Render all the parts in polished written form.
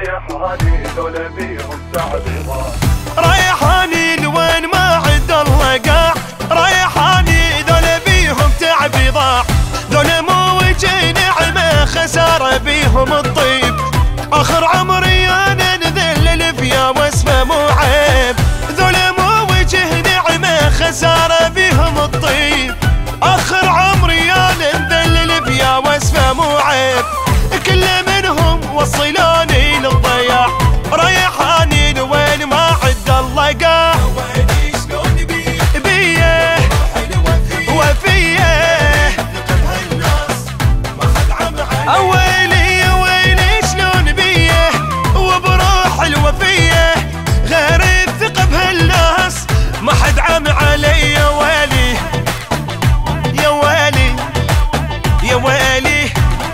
رايحاني ذولا بيهم تعبيضة، رايحاني لوين ما عد الله قاع، رايحاني ذولا بيهم تعبيضة، ذولا مو وجه نعمة خسارة بيهم الطيب، آخر عمري أنا نذلل فيها واسمه مو عيب، ذولا مو وجه نعمة خسارة بيهم الطيب، آخر عمري أنا نذلل فيها واسمه مو عيب، كل منهم وصلوني للضياع، رايحاني لوين ما عد الله قاع، ويني شلون بيه وفيه هالناس ما حد عم علي، ويلي ويلي شلون بيه وبروح الوفيه غير الثقة بهالناس ما حد عم علي، يا ويلي يا ويلي يا ويلي.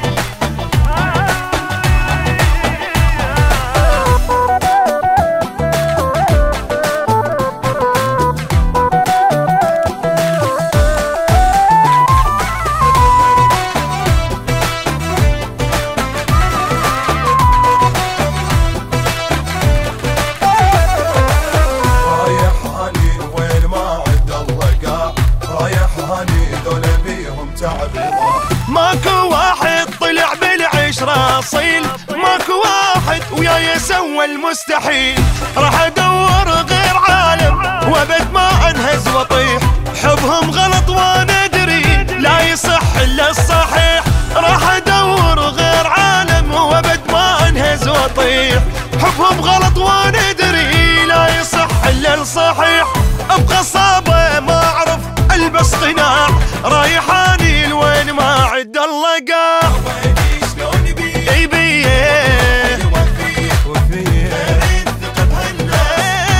رايحاني وين ما عد الله قاع، رايحاني ذولا بيهم تعبيضة، ماكو واحد طلع بالعشرة اصيل، ماكو واحد وياي سوى المستحيل، راح ادور غير عالم وابد ما انهز واطيح، حبهم غلط وانا ادري لا يصح الا الصحيح، راح ادور غير عالم وابد ما انهز واطيح، حبهم غلط وانا ادري لا يصح الا الصحيح، ابقى صابه ما اعرف البس قناع، رايحاني لوين ما عد الله قاع، ويني شلون بيه بيه وفيه غير الثقة بهالناس،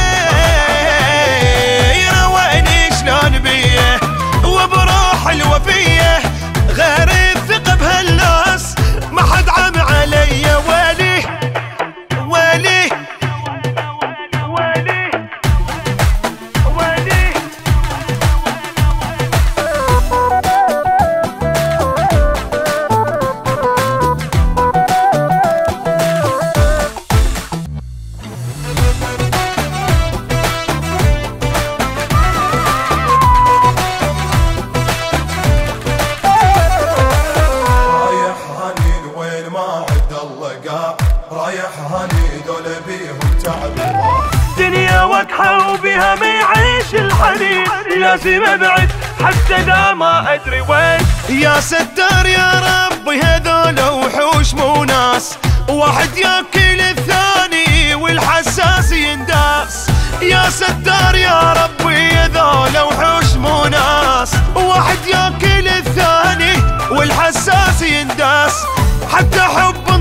ويني شلون بيه وبروح الوفيه غير الثقة بهالناس ما حد عم علي، يا ويلي ويلي ويلي ويلي. رايحاني لوين ما عد الله قاع، رايحاني ذولا بيهم تعبيضة، دنيا وقحة وبها ما يعيش الحنين، لازم ابعد حتى لا ما ادري وين، يا ستار يا ربي هذول وحوش مو ناس، واحد ياكل الثاني والحساس ينداس، يا ستار يا ربي هذول وحوش مو ناس، واحد ياكل الثاني والحساس ينداس، حتى حب